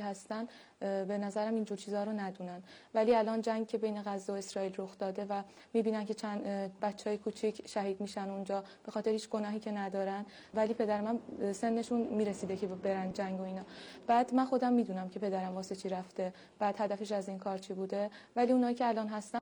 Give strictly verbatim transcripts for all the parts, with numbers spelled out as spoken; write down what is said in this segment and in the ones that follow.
هستن به نظرم اینجور چیزها رو ندونن. ولی الان جنگ که بین غزه و اسرائیل رخ داده و میبینن که چند بچهای کوچیک شهید میشن اونجا به خاطر هیچ گناهی که ندارن، ولی پدر من سنشون میرسیده که برن جنگ و اینا. بعد من خودم میدونم که پدرم واسه چی رفته، بعد هدفش از این کار چی بوده، ولی اونایی که الان هستن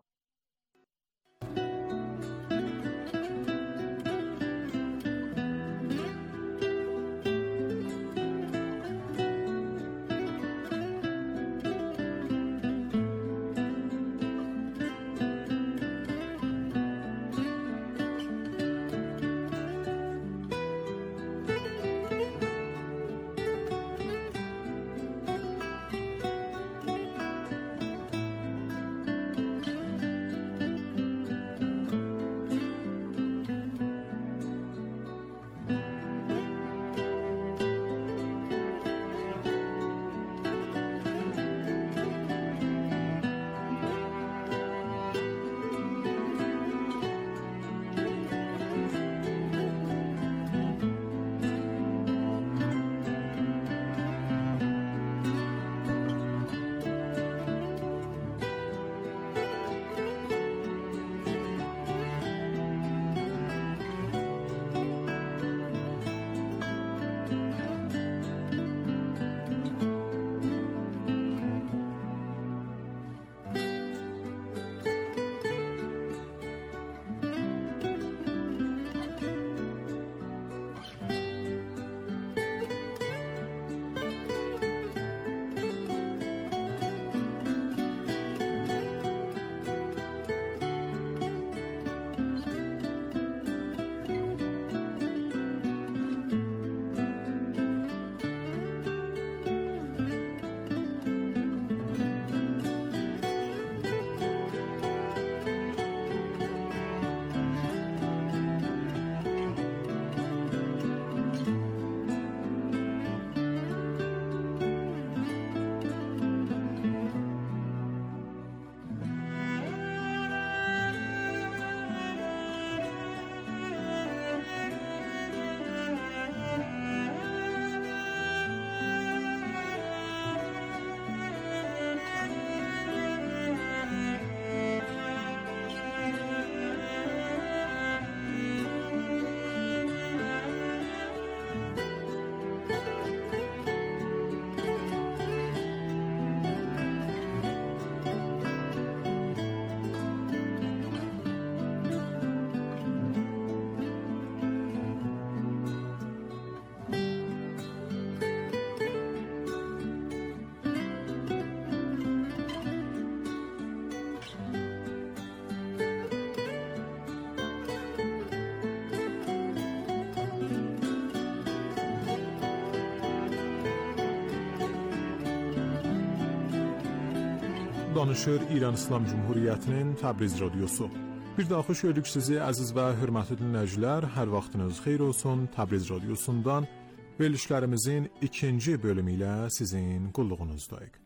Danışır İran İslam Cumhuriyyətinin Təbriz radiosu. Bir daha xoş gördük sizi əziz və hörmətli dinləyicilər. Hər vaxtınız xeyir olsun. Təbriz radiosundan verilişlərimizin ikinci bölümü ilə sizin qulluğunuzdayıq.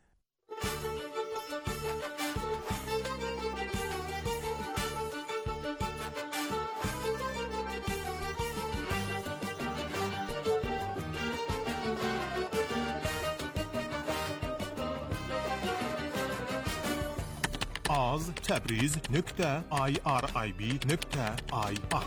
az təbriz nöqtə irib nöqtə ir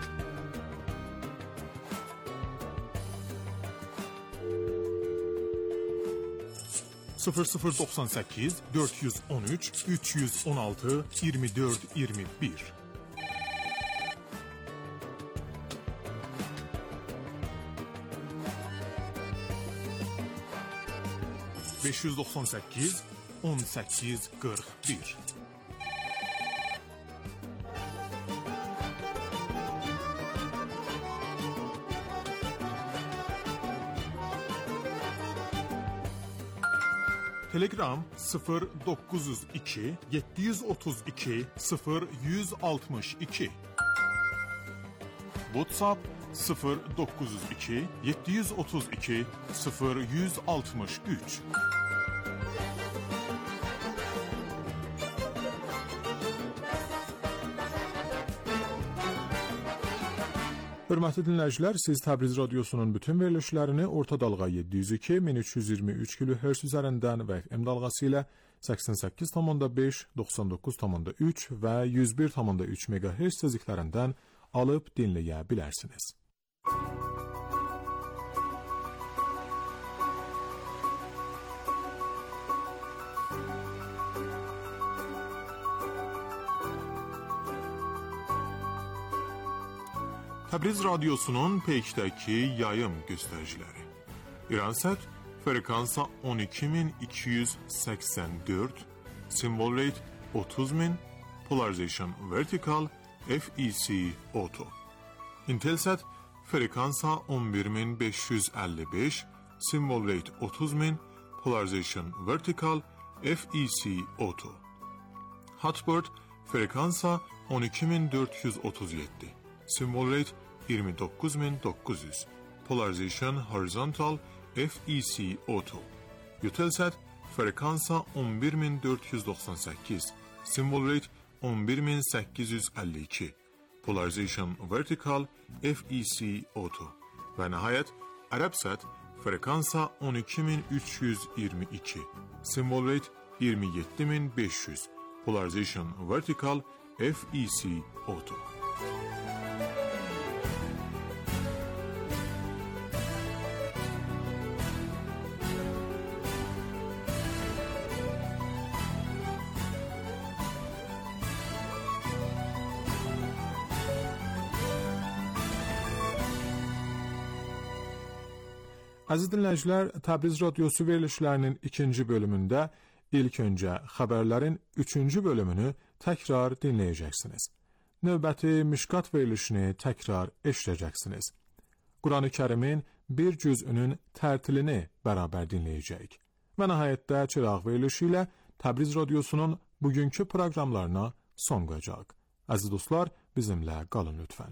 sıfır sıfır doksan səkkiz dörd yüz on üç üç yüz on altı iyirmi dörd iyirmi bir beş yüz doxsan səkkiz on səkkiz qırx bir Telegram sıfır dokuz yüz iki yeddi yüz otuz iki sıfır yüz altmış iki WhatsApp sıfır dokuz yüz iki yeddi yüz otuz iki sıfır yüz altmış üç Hörmətli dinləyicilər, siz Təbriz Radiosunun bütün verilişlərini orta dalğa yeddi yüz iki min üç yüz iyirmi üç kilohertz üzərindən və F M dalğası ilə səksən səkkiz nöqtə beş, doxsan doqquz nöqtə üç və yüz bir nöqtə üç megahertz tezliklərindən alıb dinləyə bilərsiniz. Təbriz Radiosunun peykdəki yayım göstəriciləri. İransat frekansa on iki min iki yüz səksən dörd, symbol rate otuz min, polarization vertical, F E C auto. Intelsat frekansa on bir min beş yüz əlli beş, symbol rate otuz min, polarization vertical, F E C auto. Hotbird frekansa on iki min dörd yüz otuz yeddi. Symbol rate iyirmi doqquz min doqquz yüz. Polarization horizontal, F E C auto. Eutelsat frekansa on bir min dörd yüz doxsan səkkiz. Symbol rate on bir min səkkiz yüz əlli iki. Polarization vertical, F E C auto. Və nəhayət Arabsat frekansa on iki min üç yüz iyirmi iki. Symbol rate iyirmi yeddi min beş yüz. Polarization vertical, F E C auto. Əziz dinləyicilər, Təbriz Radiosu verilişlərinin ikinci bölümündə ilk öncə xəbərlərin üçüncü bölümünü təkrar dinləyəcəksiniz. Növbəti Mişqat verilişini təkrar eşidəcəksiniz. Quran-ı Kərimin bir cüzünün tərtilini bərabər dinləyəcəyik. Və nəhayətdə çıraq verilişi ilə Təbriz Radiosunun bugünkü proqramlarına son qoyacaq. Əziz dostlar, bizimlə qalın lütfən.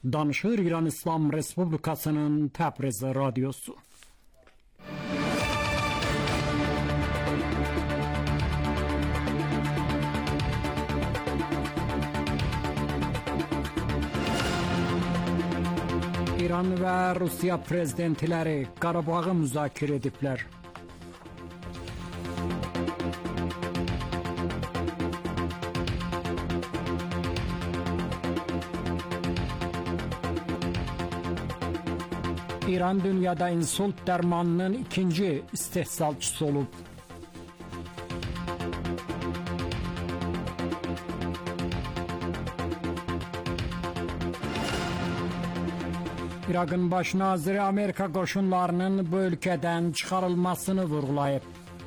danışır İran İslam Respublikasının Təbriz radiosu. İran və Rusiya prezidentləri Qarabağı müzakirə ediblər. İran dünyada insult dərmanının ikinci istehsalçısı olub. İraqın baş naziri Amerika qoşunlarının bu ölkədən çıxarılmasını vurğulayıb.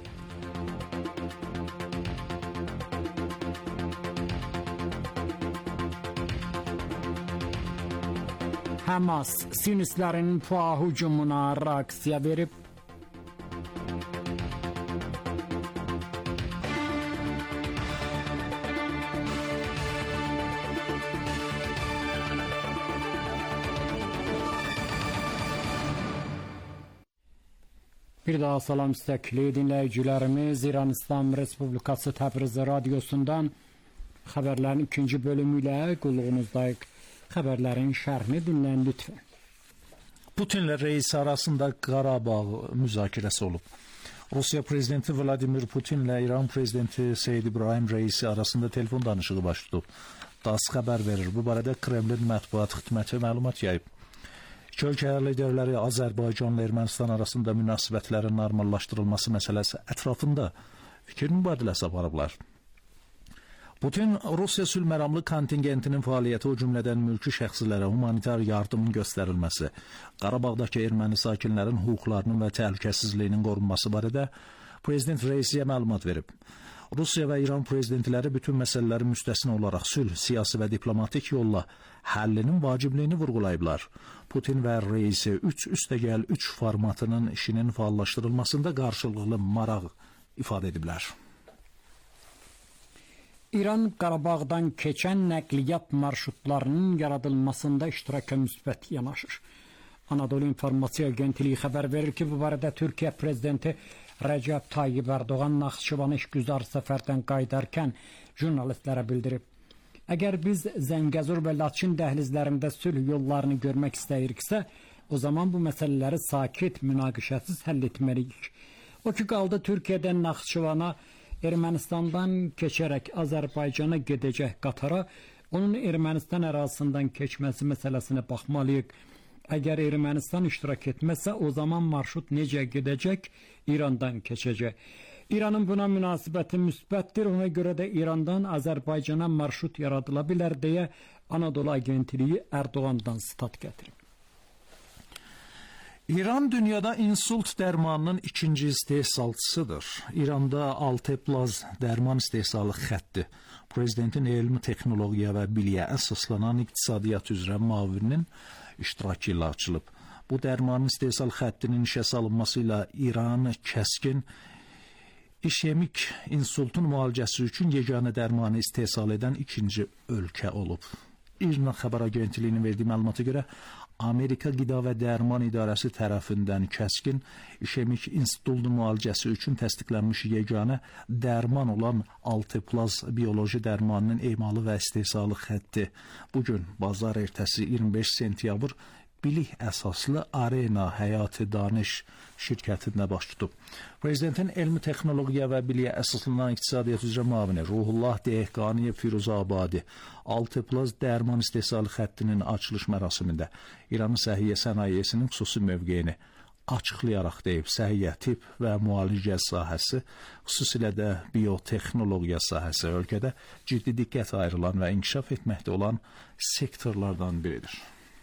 Hamas Siyonistlərin PUA hücumuna reaksiya verib. Bir daha salam istəkli dinləyicilərimiz, İran İslam Respublikası Təbriz radiosundan xəbərlərin ikinci bölümü ilə qulluğunuzdayıq. Xəbərlərin şərhini dinləyin lütfən. Putinlə reis arasında Qarabağ müzakirəsi olub. Rusiya prezidenti Vladimir Putinlə İran prezidenti Seyyid İbrahim Reisi arasında telefon danışığı baş tutub. TASS xəbər verir. Bu barədə Kremlin mətbuat xidməti məlumat yayıb. İki ölkə liderləri Azərbaycanla Ermənistan arasında münasibətlərin normallaşdırılması məsələsi ətrafında fikir mübadiləsi aparıblar. Putin, Rusiya sülhməramlı kontingentinin fəaliyyəti, o cümlədən mülki şəxslərə humanitar yardımın göstərilməsi, Qarabağdakı erməni sakinlərin hüquqlarının və təhlükəsizliyinin qorunması barədə prezident Reisiyə məlumat verib. Rusiya və İran prezidentləri bütün məsələlərin müstəsna olaraq sülh, siyasi və diplomatik yolla həllinin vacibliyini vurğulayıblar. Putin və Reisi üç üstəgəl üç formatının işinin fəallaşdırılmasında qarşılıqlı maraq ifadə ediblər. İran Qarabağdan keçən nəqliyyat marşrutlarının yaradılmasında iştiraka müsbət yanaşır. Anadolu İnformasiya Agentliyi xəbər verir ki, bu barədə Türkiyə prezidenti Rəcəb Tayyib Erdoğan Naxçıvana işgüzar səfərdən qayıdarkən jurnalistlərə bildirib. Əgər biz Zəngəzur və Laçın dəhlizlərində sülh yollarını görmək istəyiriksə, o zaman bu məsələləri sakit, münaqişəsiz həll etməliyik. O ki, qaldı Türkiyədən Naxçıvana, Ermənistandan keçərək Azərbaycana gedəcək qatara, onun Ermənistan ərazisindən keçməsi məsələsinə baxmalıyıq. Əgər Ermənistan iştirak etməzsə, o zaman marşrut necə gedəcək? İrandan keçəcək. İranın buna münasibəti müsbətdir, ona görə də İrandan Azərbaycana marşrut yaradıla bilər deyə Anadolu Agentliyi Erdoğandan sitat gətirib. İran dünyada insult dərmanının ikinci istehsalçısıdır. İranda Alteplaz dərman istehsalı xətti prezidentin elmi texnologiya və biliyə əsaslanan iqtisadiyyat üzrə müavininin iştirakı ilə açılıb. Bu dərmanın istehsal xəttinin işə salınması ilə İran kəskin işemik insultun müalicəsi üçün yeganə dərmanı istehsal edən ikinci ölkə olub. İRNA xəbər agentliyinin verdiyi məlumata görə Amerika Qida və Dərman İdarəsi tərəfindən kəskin işemik insultun müalicəsi üçün təsdiqlənmiş yeganə dərman olan Alteplaz bioloji dərmanının emalı və istehsalı xətti bugün bazar ertəsi iyirmi beş sentyabr bilik əsaslı Arena Həyati Daniş şirkətində baş tutub. Prezidentin elmi texnologiya və biliyə əsaslanan iqtisadiyyat üzrə müavini Ruhullah Dehqaniyev Firuzabadi Alteplaz dərman istehsalı xəttinin açılış mərasimində İranın səhiyyə sənayesinin xüsusi mövqeyini açıqlayaraq deyib, səhiyyə, tibb və müalicə sahəsi, xüsusilə də biotexnologiya sahəsi ölkədə ciddi diqqət ayrılan və inkişaf etməkdə olan sektorlardan biridir.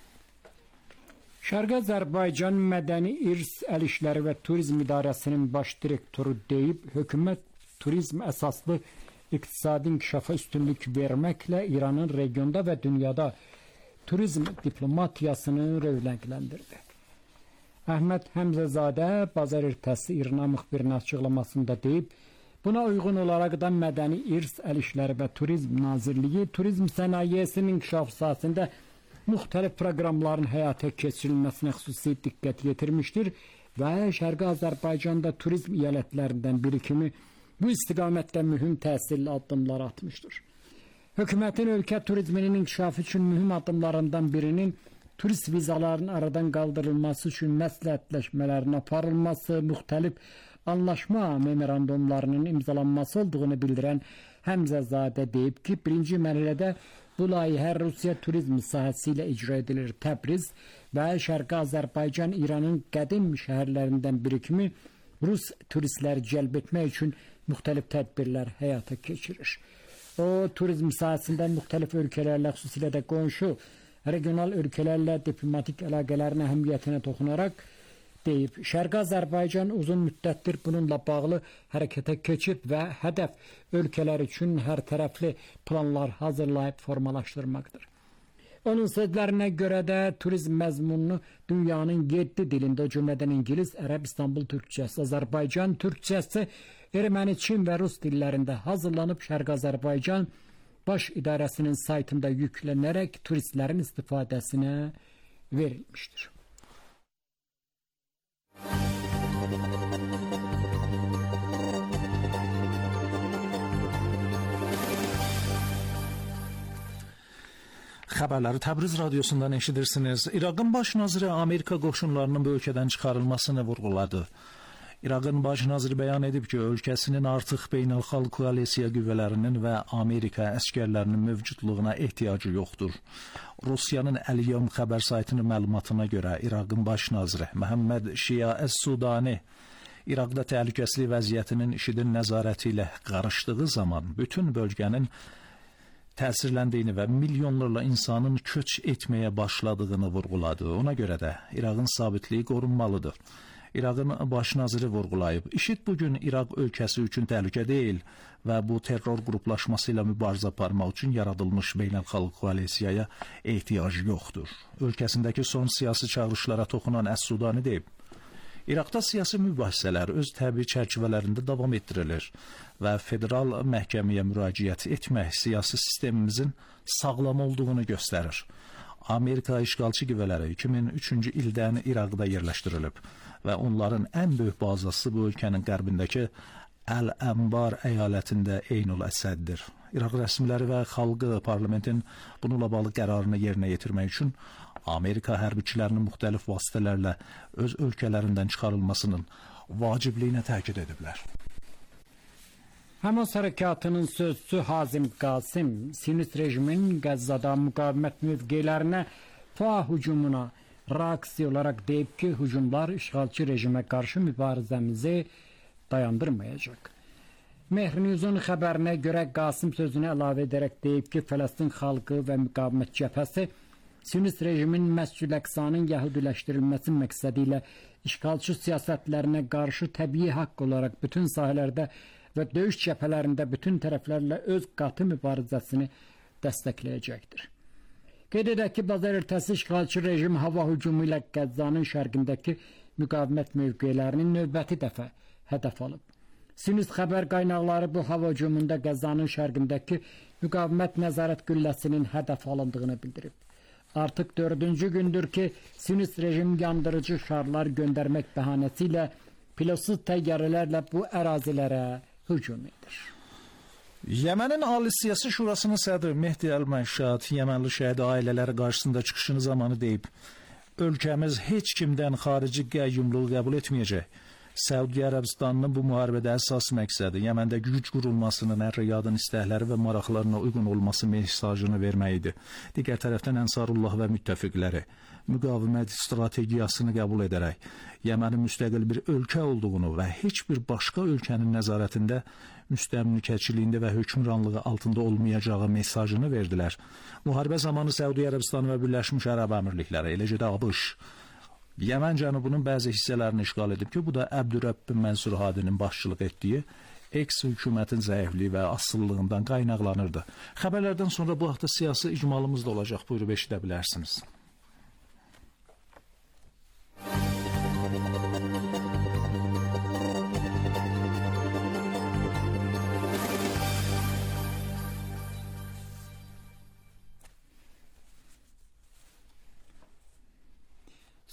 Şərqi Azərbaycan Mədəni İrs Əl İşləri və Turizm İdarəsinin baş direktoru deyib, hökumət turizm əsaslı iqtisadi inkişafa üstünlük verməklə İranın regionda və dünyada turizm diplomatiyasını rövləngləndirdi. Əhməd Həmzəzadə bazar ertəsi İRNA müxbirinin açıqlamasında deyib, buna uyğun olaraq da Mədəni İrs Əl İşləri və Turizm Nazirliyi turizm sənayesinin inkişaf sahəsində müxtəlif proqramların həyata keçirilməsinə xüsusi diqqət yetirmişdir və Şərqi Azərbaycanda turizm iələtlərindən biri kimi bu istiqamətdə mühüm təsirli addımlar atmışdır. Hökumətin ölkə turizminin inkişafı üçün mühüm addımlarından birinin turist vizalarının aradan qaldırılması üçün məsləhətləşmələrin aparılması, müxtəlif anlaşma memorandumlarının imzalanması olduğunu bildirən Həmzəzadə deyib ki, birinci mərhələdə bu layihə Rusiya turizm sahəsi ilə icra edilir. Təbriz və Şərqi Azərbaycan İranın qədim şəhərlərindən biri kimi Rus turistləri cəlb etmək üçün müxtəlif tədbirlər həyata keçirir. O, turizm sahəsində müxtəlif ölkələrlə, xüsusilə də qonşu regional ölkələrlə diplomatik əlaqələrin əhəmiyyətinə toxunaraq deyib, Şərqi Azərbaycan uzun müddətdir bununla bağlı hərəkətə keçib və hədəf ölkələr üçün hər tərəfli planlar hazırlayıb formalaşdırmaqdır. Onun sözlərinə görə də turizm məzmununu dünyanın yeddi dilində, o cümlədən İngilis, Ərəb, İstanbul türkçəsi, Azərbaycan türkçəsi, Erməni, Çin və Rus dillərində hazırlanıb Şərqi Azərbaycan Baş İdarəsinin saytında yüklənərək turistlərin istifadəsinə verilmişdir. Xəbərləri Təbriz radiosundan eşidirsiniz. İraqın baş naziri Amerika qoşunlarının bu ölkədən çıxarılmasını vurğuladı. İraqın baş naziri bəyan edib ki, ölkəsinin artıq beynəlxalq koalisiya qüvvələrinin və Amerika əskərlərinin mövcudluğuna ehtiyacı yoxdur. Rusiyanın Əl-Yom xəbər saytının məlumatına görə İraqın baş naziri Məhəmməd Şia Əs-Sudani İraqda təhlükəsizlik vəziyyətinin IŞİDin nəzarəti ilə qarışdığı zaman bütün bölgənin təsirləndiyini və milyonlarla insanın köç etməyə başladığını vurğuladı. Ona görə də İraqın sabitliyi qorunmalıdır. İraqın baş naziri vurğulayıb, IŞİD bugün İraq ölkəsi üçün təhlükə deyil və bu terror qruplaşması ilə mübarizə aparmaq üçün yaradılmış beynəlxalq koalisiyaya ehtiyac yoxdur. Ölkəsindəki son siyasi çağırışlara toxunan Əs-Sudani deyib, İraqda siyasi mübahisələr öz təbii çərçivələrində davam etdirilir və federal məhkəməyə müraciət etmək siyasi sistemimizin sağlam olduğunu göstərir. Amerika işğalçı qüvvələri iki min üçüncü ildən İraqda yerləşdirilib və onların ən böyük bazası bu ölkənin qərbindəki Əl-Ənbar əyalətində Eynul Əsəddir. İraq rəsmiləri və xalqı parlamentin bununla bağlı qərarını yerinə yetirmək üçün Amerika hərbiçilərinin müxtəlif vasitələrlə öz ölkələrindən çıxarılmasının vacibliyinə təkid ediblər. Həmas hərəkatının sözçüsü Hazim Qasim, Siyonist rejimin Qəzzada müqavimət mövqelərinə PUA hücumuna reaksiya olaraq deyib ki, hücumlar işğalçı rejimə qarşı mübarizəmizi dayandırmayacaq. Mehr News'un xəbərinə görə Qasim sözünü əlavə edərək deyib ki, Fələstin xalqı və müqavimət cəbhəsi Siyonist rejimin Məscid-i Əqsanın yəhudiləşdirilməsi məqsədi ilə işğalçı siyasətlərinə qarşı təbii haqq olaraq bütün sahələrdə və döyüş cəbhələrində bütün tərəflərlə öz qatı mübarizəsini dəstəkləyəcəkdir. Qeyd edək ki, bazar ertəsi işğalçı rejim hava hücumu ilə Qəzzanın şərqindəki müqavimət mövqelərinin növbəti dəfə hədəf alıb. Siyonist xəbər qaynaqları bu hava hücumunda Qəzzanın şərqindəki müqavimət nəzarət qülləsinin hədəf alındığını bildirib. Artıq dördüncü gündür ki, Siyonist rejim yandırıcı şarlar göndərmək bəhanəsi ilə pilotsuz təyyarələrlə bu ərazilərə hücum edir. Yemənin Ali Siyasi Şurasının sədri Mehdi Əl-Məşşad Yəmənli şəhid ailələri qarşısında çıxışını zamanı deyib, ölkəmiz heç kimdən xarici qəyyumluğu qəbul etməyəcək. Səudiyyə Ərəbistanının bu müharibədə əsas məqsədi Yəməndə güc qurulmasının hər riyadın istəkləri və maraqlarına uyğun olması mesajını verməyidir. Digər tərəfdən Ənsarullah və müttəfiqləri müqavimət strategiyasını qəbul edərək Yəmənin müstəqil bir ölkə olduğunu və heç bir başqa ölkənin nəzarətində müstəmləkəçiliyində və hökmranlığı altında olmayacağı mesajını verdilər. Müharibə zamanı Səudiyyə Ərəbistanı və Birləşmiş Ərəb Əmirlikləri, eləcə də ABŞ Yəmən cənubunun bəzi hissələrini işğal edib ki, bu da Əbdürrəbb Mənsur Hadinin başçılıq etdiyi eks hökumətin zəifliyi və asıllığından qaynaqlanırdı. Xəbərlərdən sonra bu haqda siyasi icmalımız da olacaq. Buyurub eşidə bilərsiniz.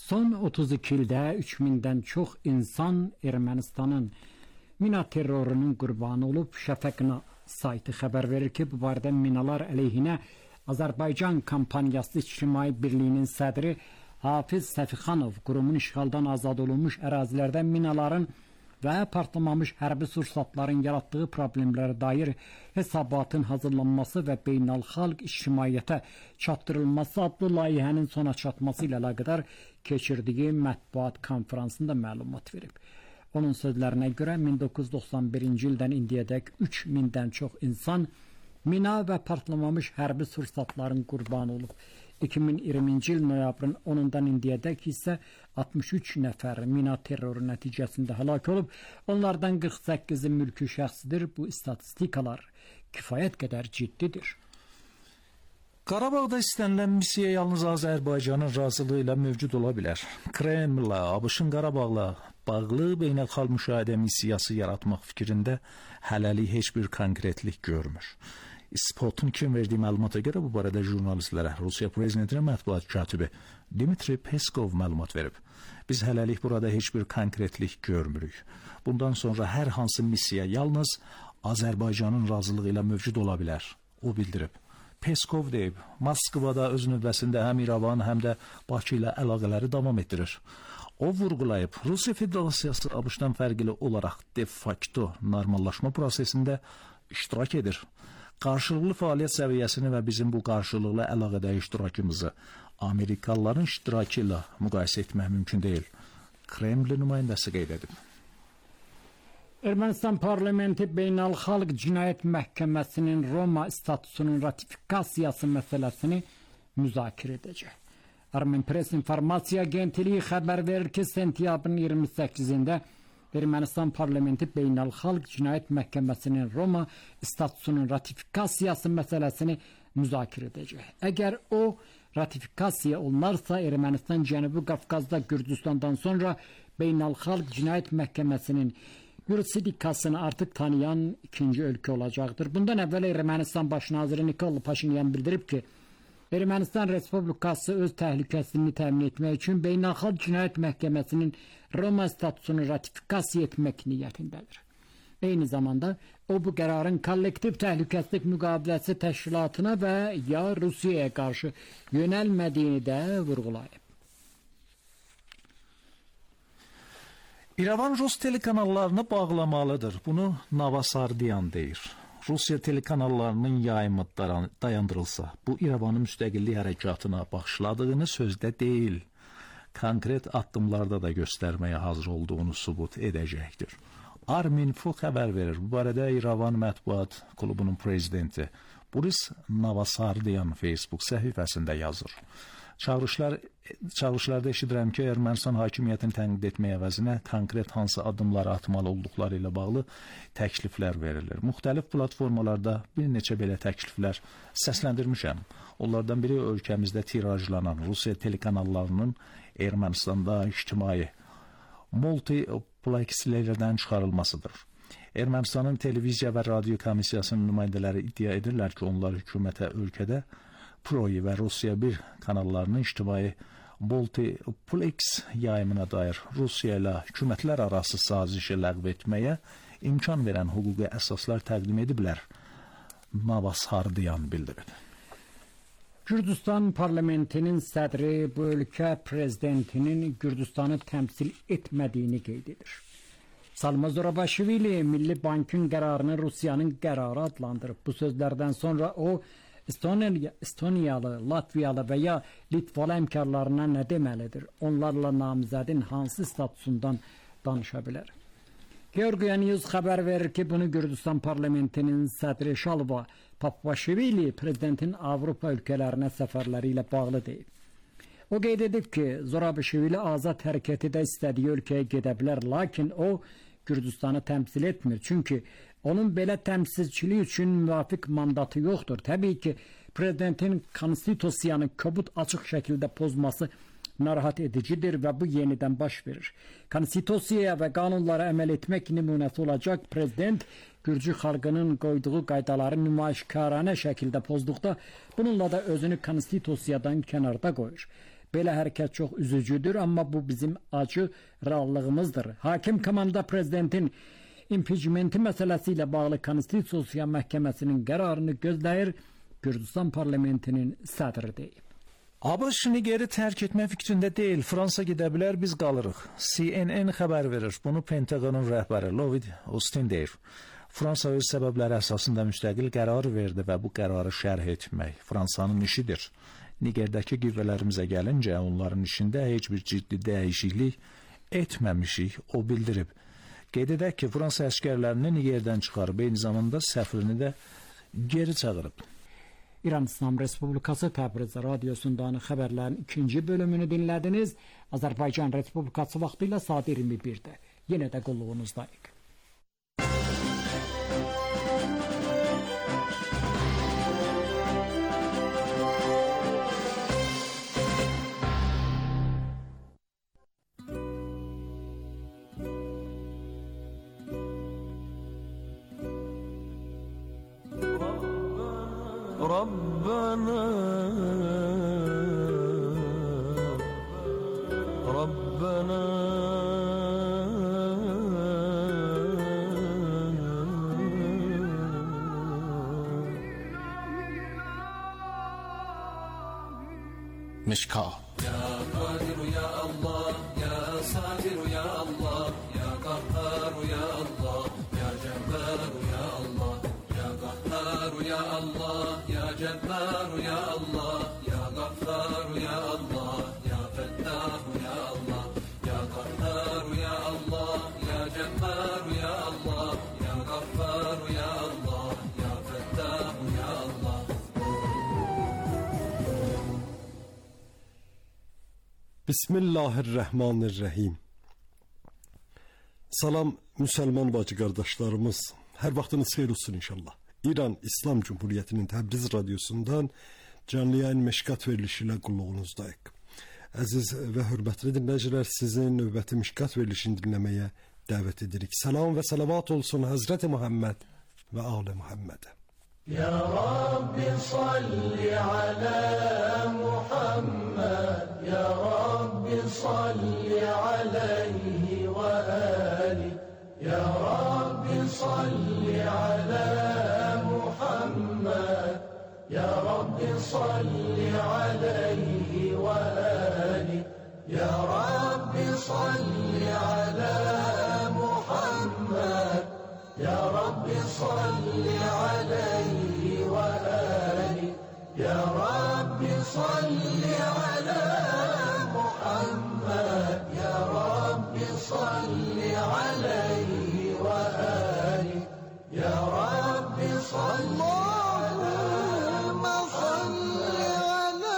Son otuz iki ildə üç mindən çox insan Ermənistanın mina terrorunun qurbanı olub. Şəfəqna saytı xəbər verir ki, bu barədə minalar əleyhinə Azərbaycan Kampaniyası İctimai Birliyinin sədri Hafiz Səfixanov qurumun işğaldan azad olunmuş ərazilərdə minaların və partlamamış hərbi sursatların yaratdığı problemlərə dair hesabatın hazırlanması və beynəlxalq ictimaiyyətə çatdırılması adlı layihənin sona çatması ilə əlaqədar keçirdiyi mətbuat konfransında məlumat verib. Onun sözlərinə görə min doqquz yüz doxsan birinci ildən indiyədək üç mindən çox insan mina və partlamamış hərbi sursatların qurbanı olub. iki min iyirminci il noyabrın onundan indiyədək isə altmış üç nəfər mina terroru nəticəsində həlak olub. Onlardan qırx səkkizi mülki şəxsidir. Bu statistikalar kifayət qədər ciddidir. Qarabağda istənilən missiya yalnız Azərbaycanın razılığı ilə mövcud ola bilər. Kremllə, ABŞ-ın Qarabağla bağlı beynəlxalq müşahidə missiyası yaratmaq fikrində hələlik heç bir konkretlik görmür. Spot'un kim verdiyi məlumata görə bu barədə jurnalistlərə Rusiya prezidentinin mətbuat katibi Dmitri Peskov məlumat verib. Biz hələlik burada heç bir konkretlik görmürük. Bundan sonra hər hansı missiya yalnız Azərbaycanın razılığı ilə mövcud ola bilər, o bildirib. Peskov deyib, Moskvada öz növbəsində həm İrəvan, həm də Bakı ilə əlaqələri davam etdirir. O vurğulayıb, Rusiya Federasiyası ABŞ-dan fərqli olaraq de facto normallaşma prosesində iştirak edir. Qarşılıqlı fəaliyyət səviyyəsini və bizim bu qarşılıqlı əlaqədə iştirakımızı Amerikalıların iştirakı ilə müqayisə etmək mümkün deyil. Kreml nümayəndəsi qeyd edib. Ermənistan parlamenti Beynəlxalq Cinayət Məhkəməsinin Roma statusunun ratifikasiyası məsələsini müzakirə edəcək. Armen Press İnformasiya Agentliyi xəbər verir ki, sentyabrın iyirmi səkkizində Ermənistan parlamenti Beynəlxalq Cinayət Məhkəməsinin Roma statusunun ratifikasiyası məsələsini müzakirə edəcək. Əgər o ratifikasiya olunarsa, Ermənistan Cənubi Qafqazda Gürcüstandan sonra Beynəlxalq Cinayət Məhkəməsinin yurisdikasını artıq tanıyan ikinci ölkə olacaqdır. Bundan əvvəl Ermənistan Baş naziri Nikol Paşinyan bildirib ki, Ermənistan Respublikası öz təhlükəsizliyini təmin etmək üçün Beynəlxalq Cinayət Məhkəməsinin Roma statusunu ratifikasiya etmək niyyətindədir. Eyni zamanda o bu qərarın kollektiv təhlükəsizlik müqaviləsi təşkilatına və ya Rusiyaya qarşı yönəlmədiyini də vurğulayıb. İrəvan Rus telekanallarını bağlamalıdır. Bunu Navasardiyan deyir. Rusiya telekanallarının yayımı dayandırılsa, bu İrəvanın müstəqillik hərəkatına başladığını sözdə deyil, konkret addımlarda da göstərməyə hazır olduğunu sübut edəcəkdir. Arminfo xəbər verir. Bu barədə İrəvan Mətbuat Klubunun prezidenti Boris Navasardiyan Facebook səhifəsində yazır. Çağırışlar, çağırışlarda eşidirəm ki, Ermənistan hakimiyyətini tənqid etmək əvəzinə konkret hansı addımları atmalı olduqları ilə bağlı təkliflər verilir. Müxtəlif platformalarda bir neçə belə təkliflər səsləndirmişəm. Onlardan biri ölkəmizdə tirajlanan Rusiya telekanallarının Ermənistanda ictimai multiplexlərdən çıxarılmasıdır. Ermənistanın televiziya və radio komissiyasının nümayəndələri iddia edirlər ki, onlar hökumətə ölkədə Proyi və Rusiya bir kanallarının ictimai multiplex yayımına dair Rusiya ilə hökumətlər arası sazişi ləğv etməyə imkan verən hüquqi əsaslar təqdim ediblər. Navasardiyan bildirib. Gürcüstan parlamentinin sədri bu ölkə prezidentinin Gürcüstanı təmsil etmədiyini qeyd edir. Salma Zorabaşvili Milli Bankın qərarını Rusiyanın qərarı adlandırıb. Bu sözlərdən sonra o, Estoniya, Estoniyalı, Latviyalı və ya Litvalı həmkarlarına nə deməlidir? Onlarla namizədin hansı statusundan danışa bilər? Georgia News xəbər verir ki, bunu Gürcüstan parlamentinin sədri Şalva Papaşvili prezidentin Avropa ölkələrinə səfərləri ilə bağlı deyib. O qeyd edib ki, Zorabaşvili azad hərəkət edə istədiyi ölkəyə gedə bilər, lakin o Gürcüstanı təmsil etmir. Çünki onun belə təmsilçiliyi üçün müvafiq mandatı yoxdur. Təbii ki, prezidentin konstitusiyanı kobud açıq şəkildə pozması narahat edicidir və bu yenidən baş verir. Konstitusiyaya və qanunlara əməl etmək nümunəsi olacaq prezident Gürcü xalqının qoyduğu qaydaları nümayişkaranə şəkildə pozduqda bununla da özünü konstitusiyadan kənarda qoyur. Belə hərəkət çox üzücüdür, amma bu bizim acı reallığımızdır. Hakim komanda prezidentin impeachmenti məsələsi ilə bağlı Konstitusiya Məhkəməsinin qərarını gözləyir, Gürcüstan parlamentinin sədri deyib. ABŞ Nigeri tərk etmə fikrində deyil, Fransa gedə bilər, biz qalırıq. C N N xəbər verir, bunu Pentagonun rəhbəri Lloyd Austin deyir. Fransa öz səbəbləri əsasında müstəqil qərar verdi və bu qərarı şərh etmək Fransanın işidir. Nigerdəki qüvvələrimizə gəlincə, onların işində heç bir ciddi dəyişiklik etməmişik, o bildirib. Qeyd edək ki, Fransa əskərlərini Nigerdən çıxarıb, eyni zamanda səfirini də geri çağırıb. İran İslam Respublikası Təbriz radiosundan xəbərlərin ikinci bölümünü dinlədiniz. Azərbaycan Respublikası vaxtı ilə saat iyirmi birdə. Yenə də qulluğunuzdayıq. ربنا ربنا مشكاة يا قادر يا الله يا صابر يا الله يا قهار يا الله يا جبار يا الله يا قهار يا الله يا جبار يا الله يا غفار يا الله يا فتاح يا الله يا قهار يا الله يا جبار يا الله يا غفار يا الله يا فتاح يا الله. Bismillahirrahmanirrahim. Salam Müslüman bacı qardaşlarımız. Hər vaxtınız xeyir olsun inşallah. İran İslam Cumhuriyeti'nin Təbriz radyosundan canlı yayın Meşkat verilişi ilə qulluğunuzdayıq. Əziz və hörmətli dinləyicilər, sizin növbəti Meşkat verilişini dinləməyə dəvət edirik. Salam və salavat olsun Hazreti Muhammed və Ali Muhammed'e. يا رب صل على محمد يا رب صل عليه وآله يا رب صل على محمد يا رب صل عليه وآله يا رب صل على محمد يا رب صل عليه وآله يا رب صل على محمد يا رب صل عليه وآله يا رب صل اللهم صل على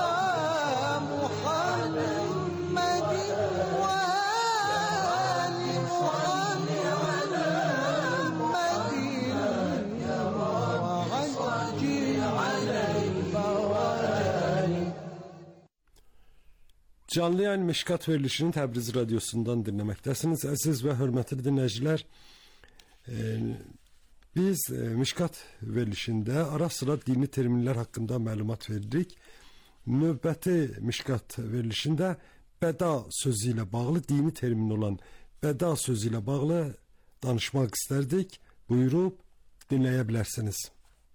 محمد وآله صل على Canlı yayın Meşkat verilişini Təbriz radyosundan dinləməkdəsiniz. Əziz və hörmətli dinləyicilər, e, biz e, Meşkat verilişində ara sıra dini terminlər haqqında məlumat veririk. Növbəti Meşkat verilişində bəda sözü ilə bağlı, dini termin olan bəda sözü ilə bağlı danışmaq istərdik. Buyurub dinləyə bilərsiniz.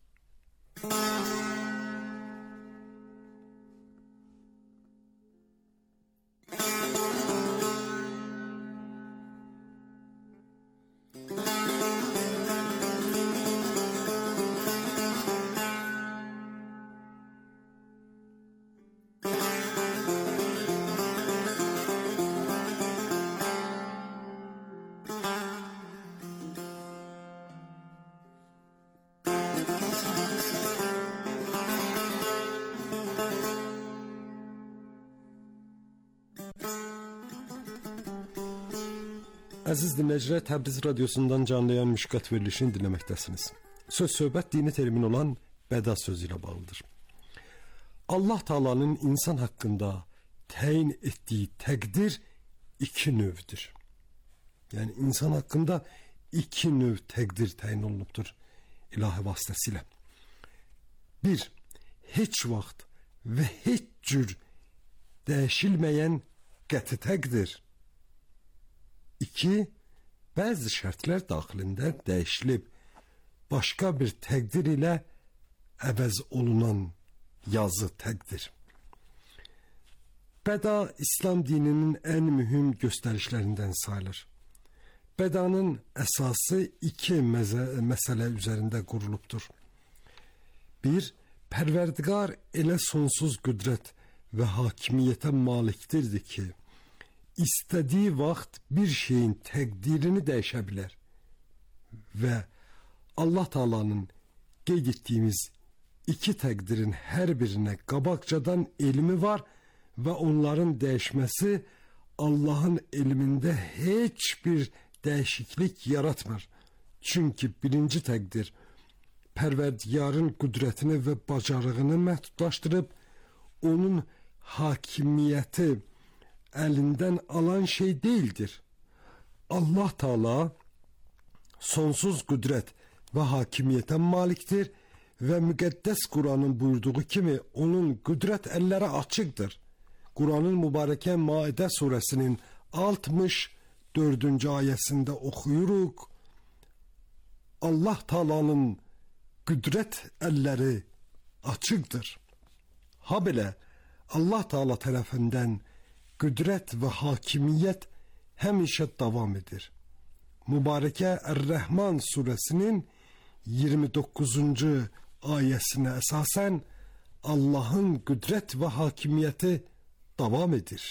Əziz dinləyicilər, Təbriz radyosundan canlı yayın Meşkat verilişini dinləməkdəsiniz. Söz söhbət dini termin olan bəda sözü ilə bağlıdır. Allah Taala'nın insan haqqında təyin etdiyi təqdir iki növdür. Yəni insan haqqında iki növ təqdir təyin olunubdur ilahi vasitəsilə. Bir, heç vaxt və heç cür dəyişilməyən qəti təqdir. İki, bəzi şərtlər daxilində dəyişilib, başqa bir təqdir ilə əvəz olunan yazı təqdir. Bəda İslam dininin ən mühüm göstərişlərindən sayılır. Bədanın əsası iki məsələ üzərində qurulubdur. Bir, Pərverdigar elə sonsuz qüdrət və hakimiyyətə malikdirdir ki, istədiyi vaxt bir şeyin təqdirini dəyişə bilər və Allah Taala'nın qeyd etdiyimiz iki təqdirin hər birinə qabaqcadan elmi var və onların dəyişməsi Allahın elmində heç bir dəyişiklik yaratmır. Çünki birinci təqdir Pərverdigarın qüdrətini və bacarığını məhdudlaşdırıb, onun hakimiyyəti əlindən alan şey deyildir. Allah Taala sonsuz qüdrət və hakimiyyətə malikdir və müqəddəs Quranın buyurduğu kimi onun qüdrət əlləri açıqdır. Quranın mübarəkə Maidə surəsinin altmış dördüncü ayəsində oxuyuruq. Allah Taala'nın qüdrət əlləri açıqdır. Ha belə Allah Taala tərəfindən qüdrət və hakimiyyət həmişə davam edir. Mübarəkə Ər-Rəhman surəsinin iyirmi doqquzuncu ayəsinə əsasən Allahın qüdrət və hakimiyyəti davam edir.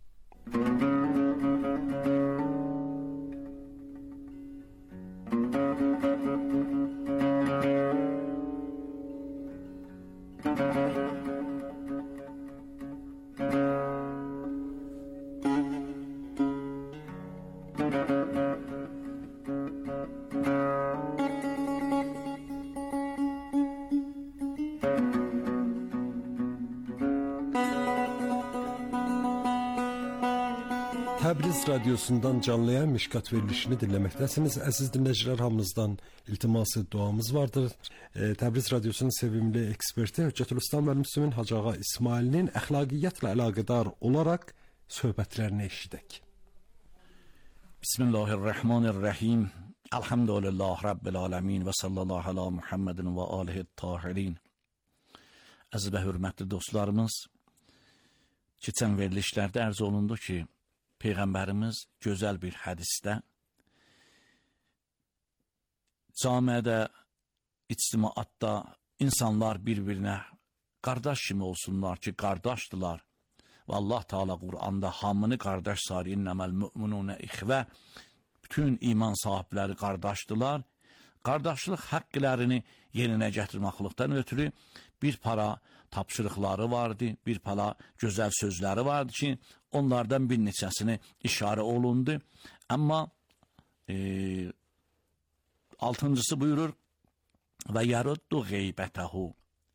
Təbriz radiosundan canlayan Mişkat verilişini dinləməkdəsiniz. Əziz dinləyicilər, hamınızdan iltiması duamız vardır. E, Təbriz radiosunun sevimli eksperti Hüccətülislam və Müslümin Hacı Ağa İsmailinin əxlaqiyyatla əlaqədar olaraq söhbətlərini eşidək. Bismillahirrahmanirrahim. Elhamdülillah Rabbil alemin və sallallahu ala Muhammedin və alihi tahirin. Əziz və hörmətli dostlarımız, keçən verilişlərdə ərz olundu ki, Peyğəmbərimiz gözəl bir hədisdə camiədə, ictimaatda insanlar bir-birinə qardaş kimi olsunlar ki, qardaşdılar. Və Allah Teala Qur'anda hamını qardaş sayır. İnnəməl mü'minunə ixvə. Bütün iman sahibləri qardaşdılar. Qardaşlıq haqqlərini yerinə gətirməklikdən ötürü bir para tapşırıqları vardı, bir para gözəl sözləri vardı ki, onlardan bir neçəsini işarə olundu. Amma e, altıncısı buyurur və yaruddu qeybətəhu.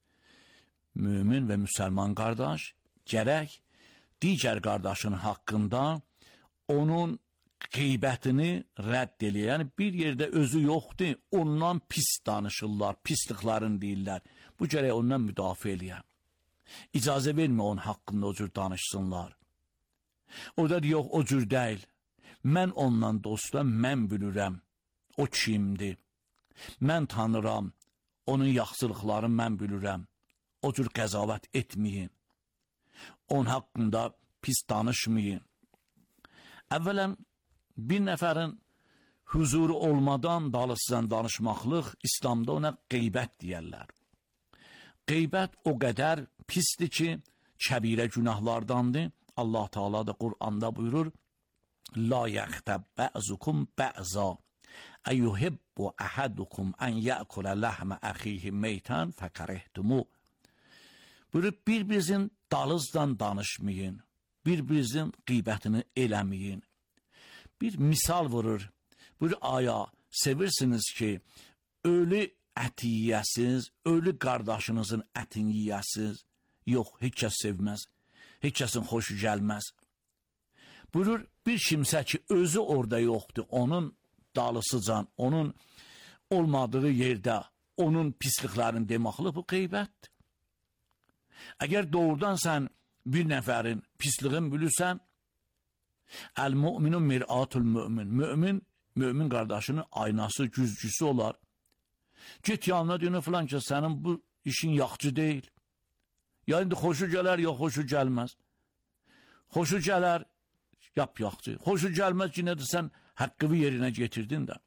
Mümin və müsəlman qardaş gərək digər qardaşın haqqında onun qeybətini rədd eləyir. Yəni bir yerdə özü yoxdur, ondan pis danışırlar, pisliklərini deyirlər. Bu gərək ondan müdafiə eləyər. İcazə vermə onun haqqında o cür danışsınlar. Orada yox, o cür deyil. Mən ondan dostum, mən bilirəm o kimdir. Mən tanıram, onun yaxşılıqlarını mən bilirəm. O cür qəzavət etməyin. Onun haqqında pis danışmayın. Əvvələn bir nəfərin huzuru olmadan dalısızdan danışmaqlıq İslamda ona qeybət deyərlər. Qeybət o qədər pisdir ki, kəbirə günahlardandır. Allah Teala da Qur'anda buyurur: La yaxtab ba'zukum ba'za eyyuhibbu ahadukum an ya'kula lahma akhihi meytan fakarihtumu. Buyurur, bir-birinizin dalızdan danışmayın, bir-birinizin qeybətini eləməyin. Bir misal vurur. Buyurur, aya sevirsiniz ki, ölü əti yiyəsiz, ölü qardaşınızın ətini yiyəsiz? Yox, heç kəs sevməz. Heç kəsin xoşu gəlməz. Buyurur, bir kimsə ki, özü orada yoxdur, onun dalısıcan, onun olmadığı yerdə, onun pisliklərini deməklə bu qeybətdir. Əgər doğrudan sən bir nəfərin pisliyini bilirsən, əl-mü'minu mir'atul mü'min. Mü'min, mü'min qardaşının aynası, güzgüsü olar. Git yanına deyinə filan ki, sənin bu işin yaxçı deyil. Ya indi xoşu gələr, ya xoşu gəlməz. Xoşu gələr, yap yaxçı. Xoşu gəlməz ki, nədir sən haqqını yerinə getirdin də.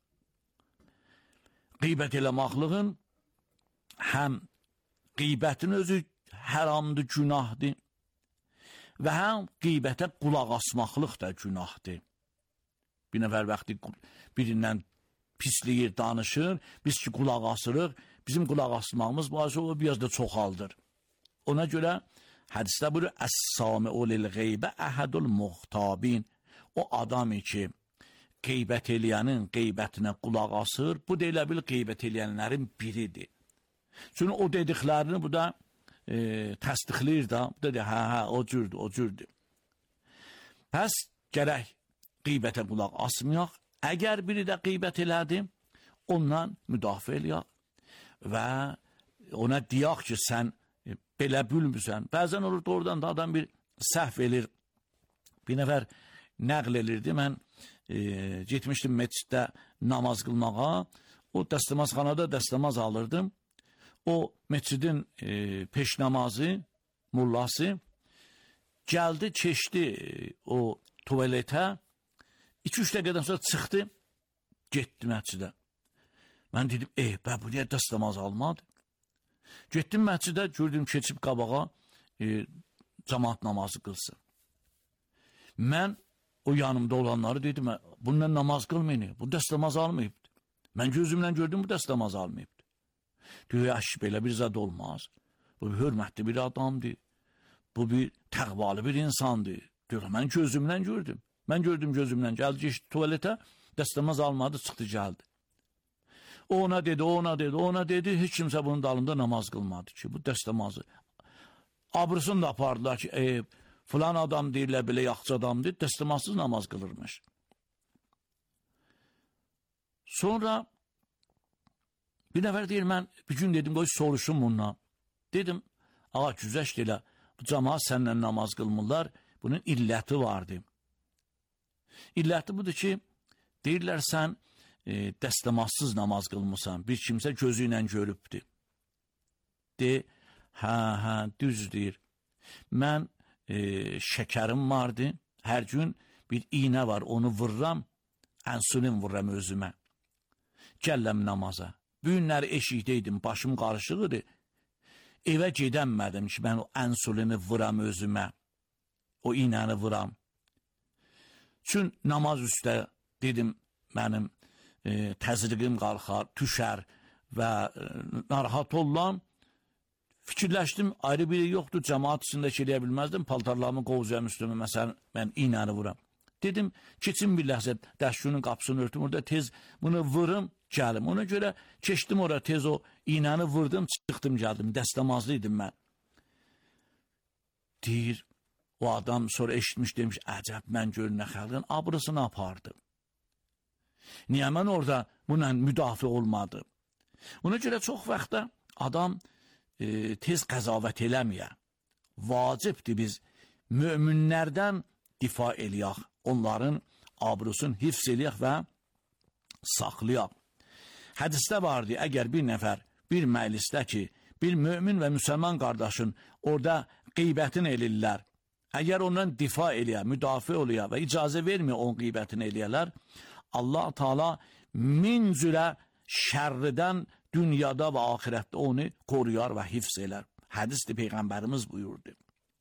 Qeybət eləməklığın həm qeybətin özü həramdır, günahdır və həm qeybətə qulaq asmaqlıq da günahdır. Bir nəfər vaxtı birindən pisliyir, danışır, biz ki qulaq asırıq, bizim qulaq asmağımız bazı o biraz da çoxaldır. Ona görə hədisdə buyurur, Əs-sami'u lil-qeybə əhədul muhtabin. O adam ki, qeybət eləyənin qeybətinə qulaq asır, bu da elə bil qeybət eləyənlərin biridir. Çünki o dediklərini bu da e, təsdiqləyir da, bu da deyir, hə, hə, o cürdür, o cürdür. Pəs gərək qeybətə qulaq asmayaq, əgər biri də qeybət elədi, ondan müdafiə eləyək və ona deyək ki, sən e, belə bilmirsən. Bəzən olur da oradan da adam bir səhv elir, bir nəfər nəql elirdi, mən e, getmişdim məsciddə namaz qılmağa, o dəstəmazxanada dəstəmaz alırdım, o məscidin e, peş namazı, mullası, gəldi, keçdi e, o tuvaletə, iki-üç dəqiqədən sonra çıxdı, getdi məscidə. Mən dedim, ey, bə, bu niyə dəstəmaz almadı? Getdim məscidə, gördüm, keçib qabağa, e, cəmaat namazı qılsın. Mən o yanımda olanları dedim, bununla namaz qılmayın, bu dəstəmaz almayıbdır. Mən gözümlə gördüm, bu dəstəmaz almayıbdır. Diyor, yaş, belə bir zad olmaz. Bu bir hörmətli bir adamdır. Bu bir təqvalı bir insandır. Diyor, mən gözümlə gördüm. Mən gördüm gözümlə, gəldi, geçdi tuvaletə, dəstəmaz almadı, çıxdı, gəldi. O ona dedi, o ona dedi, o ona dedi, heç kimsə bunun dalında namaz qılmadı ki, bu dəstəmazı. Abrısını da apardılar ki, e, filan adam deyirlər, belə yaxçı adamdır, dəstəmazsız namaz qılırmış. Sonra bir nəfər deyir, mən bir gün dedim, qoy soruşum bundan. Dedim, ağa, güzəşt elə, bu cəmaat səninlə namaz qılmırlar, bunun illəti vardı. İlləti budur ki, deyirlər, sən e, dəstəmazsız namaz qılmırsan, bir kimsə gözü ilə görübdür. De, hə, hə, düz deyir. Mən e, şəkərim vardı, hər gün bir iynə var, onu vururam, ənsulin vururam özümə. Gəlləm namaza. Bu günləri eşikdəydim, başım qarışıq idi. Evə gedəmədim ki, mən o ənsulini vuram özümə, o iynəni vuram. Çün namaz üstə dedim, mənim e, təzriqim qalxar, düşər və e, narahat olam. Fikirləşdim, ayrı biri yoxdur, cəmaat içində eləyə bilməzdim, paltarlarımı qovuzayım üstümə, məsələn, mən iynəni vuram. Dedim, keçin bir ləhzə, dəşgünün qapısını örtüm, orada tez bunu vurum, gəlim. Ona görə keçdim oraya, tez o iynəni vurdum, çıxdım, gəldim, dəstəmazlı idim mən. Deyir, o adam sonra eşitmiş, demiş, əcəb, mən görün nə xəlqin abrısını apardım. Niyə mən orada buna müdafiə olmadım? Ona görə çox vaxtda adam e, tez qəzavət eləməyə. Vacibdir biz möminlərdən difa eləyək, onların abrusunu hifz eləyək və saxlayaq. Hədisdə vardı, əgər bir nəfər bir məclisdə ki, bir mömin və müsəlman qardaşın orada qeybətin elirlər, əgər ondan difa eləyə, müdafiə eləyə və icazə verməyə onun qeybətini eləyələr, Allah Teala min cürə şərridən dünyada və axirətdə onu qoruyar və hifz elər. Hədisdir, Peyğəmbərimiz buyurdu.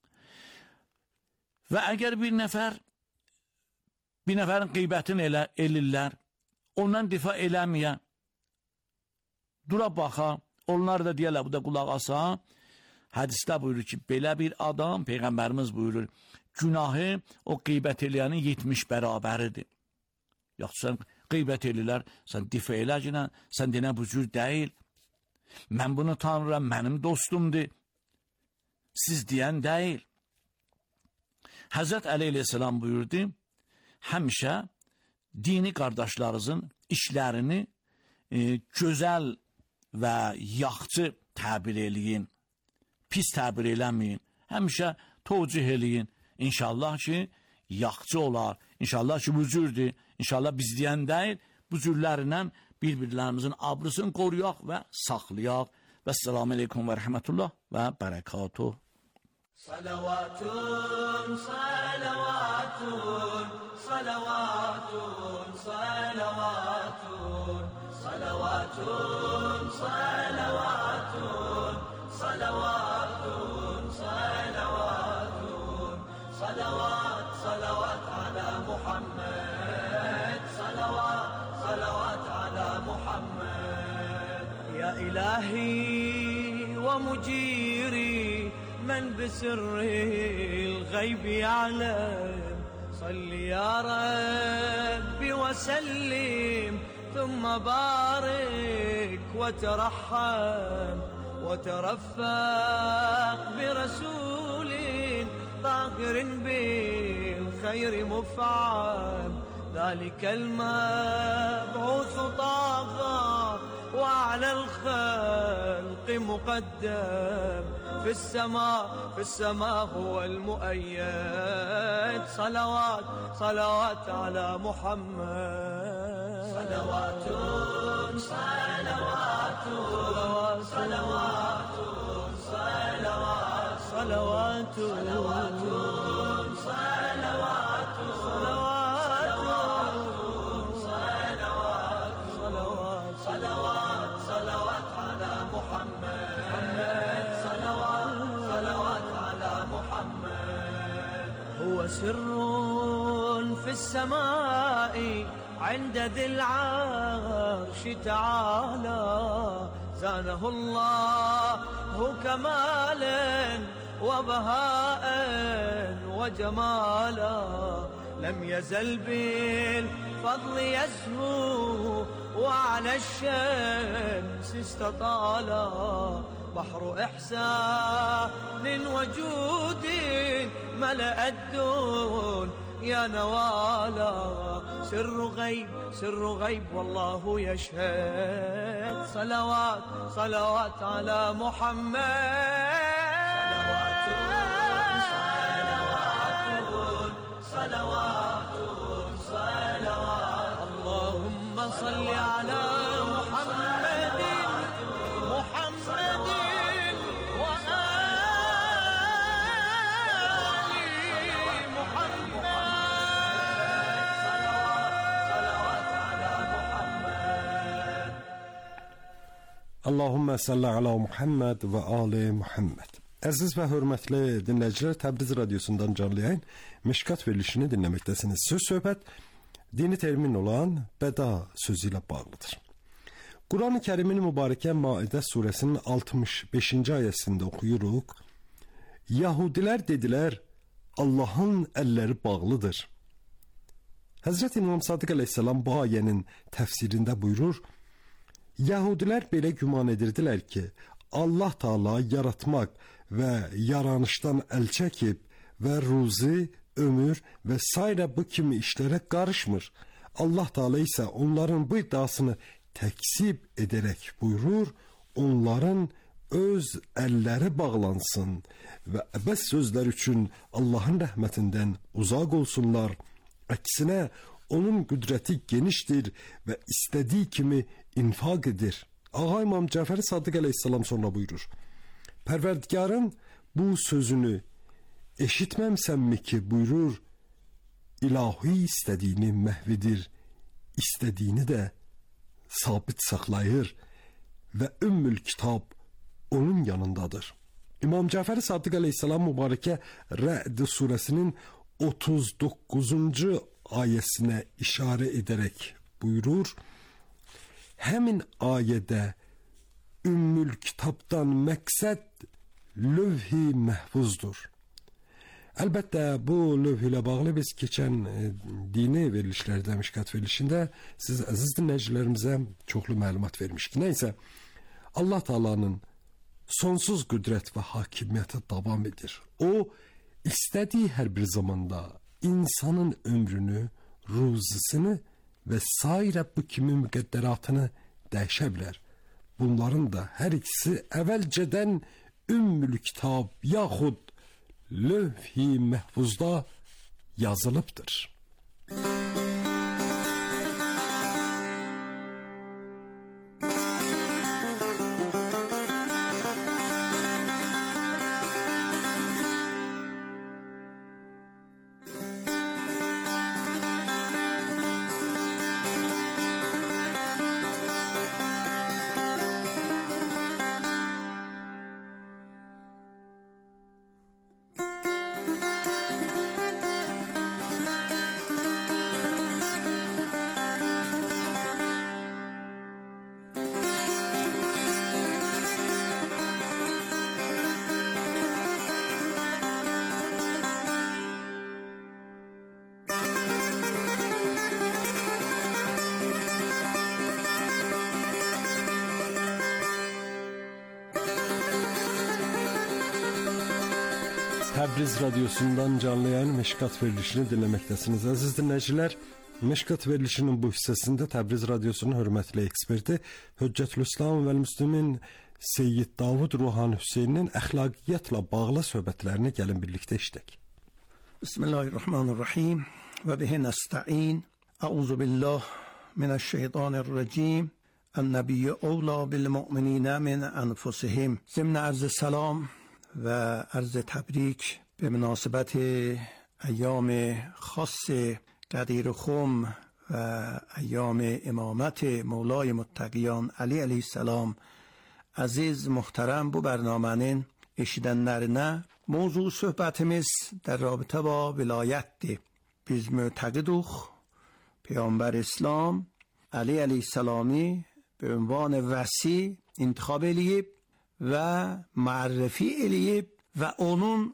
Və əgər bir nəfər, bir nəfərin qeybətini elə, elirlər, ondan difa eləməyə, dura baxa, onlar da deyərlər, bu da qulaq asa, hədisdə buyurur ki, belə bir adam, Peyğəmbərimiz buyurur, günahı o qeybət eləyənin yetmiş bərabəridir. Yoxsa sən qeybət eləyirlər, sən difa eləcəklə, sən denə bu cür deyil. Mən bunu tanıram, mənim dostumdur. Siz deyən deyil. Həzrət Əli əleyhissalam buyurdu, həmişə dini qardaşlarınızın işlərini e, gözəl və yaxçı təbir eləyin, pis təbir eləməyin. Həmişə tövcih eləyin. İnşallah ki, yaxçı olar. İnşallah ki, bu cürdür. İnşallah biz deyən deyil, bu cürlərlə bir-birlərimizin abrısını qoruyaq və saxlayaq. Və selamu aleykum və rəhmətullah və bərəkatuh. Salavatun, salavatun, salavatun, salavatun, salavatun, salavatun, salavatun, salavatun, salavat, salavat ala Muhammed, salavat, salavat ala Muhammed. Ya ilahi ve mujiri من بسر الغيب يعلم صل يا ربي وسلم ثم بارك وترحم وترفق برسول طاهر بالخير مفعم ذلك المبعوث طه وعلى الخلق مقدم في السماء في السماء هو المؤيد صلوات صلوات على محمد صلوات صلوات صلوات صلوات صلوات صلوات صلوات صلوات صلوات صلوات على محمد صلوات صلوات على محمد هو سر في السماء عند ذي العرش تعالى زانه الله كمالا وبهاء وجمالا لم يزل بالفضل يزهو وعلى الشمس استطالا بحر إحسان وجود ملأ الدون يا نوالا سر غيب سر غيب والله يشهد صلوات صلوات على محمد صلوات صلوات اللهم صل على محمد محمد وآل محمد صلوات على محمد Allahümme salli ala Muhammed ve ali Muhammed. Əziz və hörmətli dinləyicilər, Təbriz radiosundan canlı yayın Mişkat verilişini dinləməkdəsiniz. Söz söhbət dini termin olan bəda sözü ilə bağlıdır. Quran-ı Kərimin mübarəkə Maidə surəsinin altmış beşinci ayəsində oxuyuruq. Yahudilər dedilər, Allahın əlləri bağlıdır. Həzrət İmam Sadiq əleyhissalam bu ayənin təfsirində buyurur, Yahudilər belə güman edirdilər ki, Allah Taala yaratmaq və yaranışdan əl çəkib və ruzi, ömür və sairə bu kimi işlərə qarışmır. Allah Taala isə onların bu iddiasını təksib edərək buyurur, onların öz əlləri bağlansın və əbəs sözlər üçün Allahın rəhmətindən uzaq olsunlar. Əksinə, onun qüdrəti genişdir və istədiyi kimi infaq edir. Ağa İmam Cəfər Sadiq əleyhissalam sonra buyurur, Pərverdigarın bu sözünü eşitməmsənmi ki buyurur, ilahi istədiyini məhvidir, istədiyini də sabit saxlayır və ümmül kitab onun yanındadır. İmam Cəfər Sadiq əleyhissalam mübarəkə Rə'd surəsinin otuz doqquzuncu ayəsinə işarə edərək buyurur, həmin ayədə ümmül kitabdan məqsəd lövh-i məhfuzdur. Əlbəttə bu lövh ilə bağlı biz keçən e, dini verilişlərdə, Mişkat verilişində siz əziz dinləyicilərimizə çoxlu məlumat vermişdik. Nəysə, Allah Taala'nın sonsuz qüdrət və hakimiyyəti davam edir. O, istədiyi hər bir zamanda insanın ömrünü, ruzisini və sairə bu kimi müqəddəratını dəyişə bilər. Bunların da hər ikisi əvvəlcədən ümmül kitab yaxud lövh-i məhfuzda yazılıbdır. Təbriz radiosundan canlı yayın Meşkat verilişini dinləməkdəsiniz. Əziz dinləyicilər, Meşkat verilişinin bu hissəsində Təbriz radiosunun hörmətli eksperti Höccətülislam və Müslümin Seyyid Davud Ruhani Hüseyninin əxlaqiyyatla bağlı söhbətlərini gəlin birlikdə eşidək. Bismillahirrahmanirrahim və bihi nəstəin. Əuzu billah minəşşeytanirracim. Ən-nəbiyyə əvla bil-mü'mininə min ənfusihim. Zimn عرض سلام و عرض تبریک به مناسبت ایام خاص قدیر خم و ایام امامت مولای متقیان علی علیه السلام aziz muhterem bu bernamenin eşidenlerine mevzu sohbetimiz در رابطه با ولایتdir. Biz معتقدوخ پیامبر اسلام علی علیه السلامی به عنوان وصی انتخاب eləyib و معرفی eləyib و onun